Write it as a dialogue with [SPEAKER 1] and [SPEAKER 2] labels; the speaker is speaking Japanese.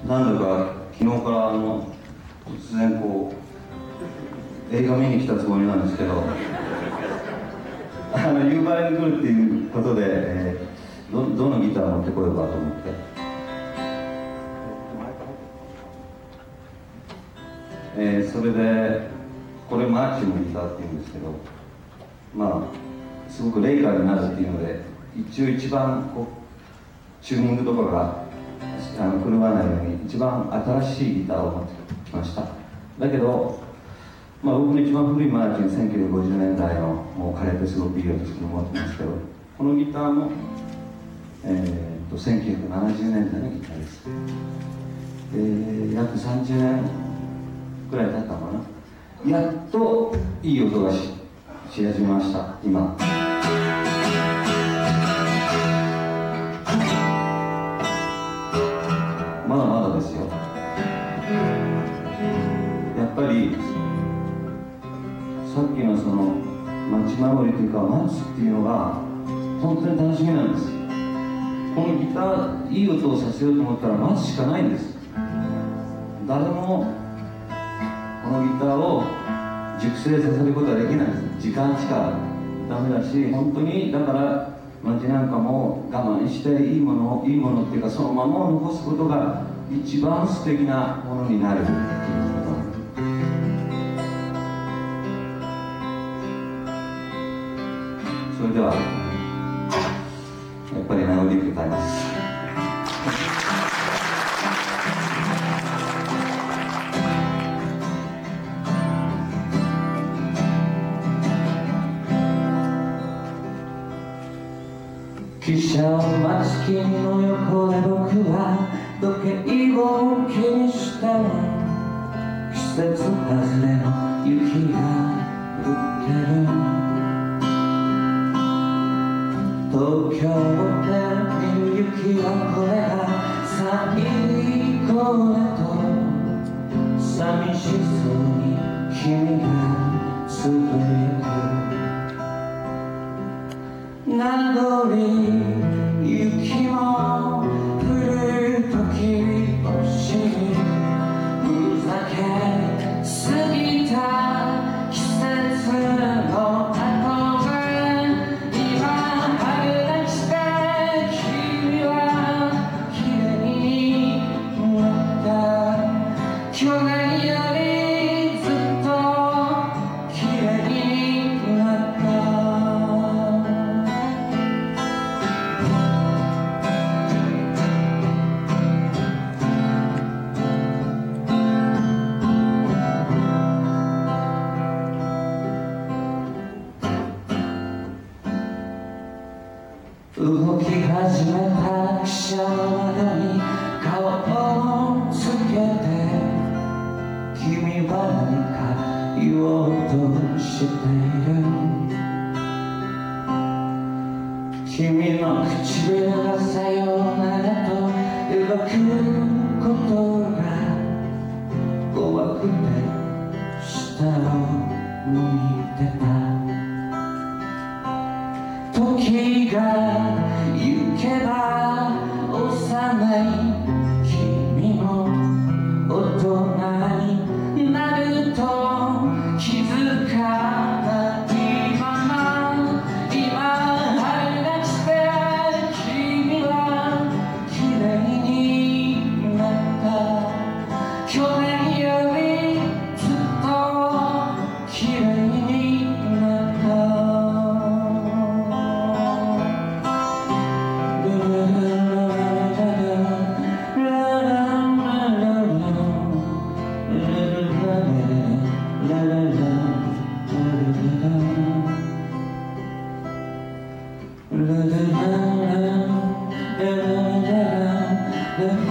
[SPEAKER 1] 何度か昨日から突然映画見に来たつもりなんですけど夕張に来るっていうことで、どのギター持ってこようかと思って、それでこれマーチのギターっていうんですけど、まあすごくレイカーになるっていうので一番チューニングとかが狂わないように一番新しいギターを持ってきました。だけど、僕の一番古いマーチン1950年代のもう枯れてすごくいい音して持ってますけど、このギターも、1970年代のギターです。約30年くらい経ったのかな。やっといい音がし始めました今。まだまだですよ。やっぱりさっきのその待ち守りというか待つっていうのが本当に楽しみなんです。このギターいい音をさせようと思ったら待つしかないんです。誰もこのギターを熟成させることはできないです。時間しかダメだし、本当にだから街なんかも我慢していいものっていうかそのままを残すことが一番素敵なものになるっていうこと。それではやっぱり名残で歌います。汽車を待つ君の横で僕は時計を気にして季節外れの雪が降ってる。東京で見る雪はこれが最後だと寂しそうに君がつぶやく。名残雪も降る時星にふざけ過ぎた季節の後で今春が来て君は綺麗になった。去年よりずっと綺麗になった。動き始めた汽車の窓に顔をつけて君は何か言おうとしている。君の唇がさようならと動くことが怖くて下を向いてた。時が行けば幼い君も大人になると気づかないまま今春が来て君は綺麗になった。去年よりずっと綺麗になった。La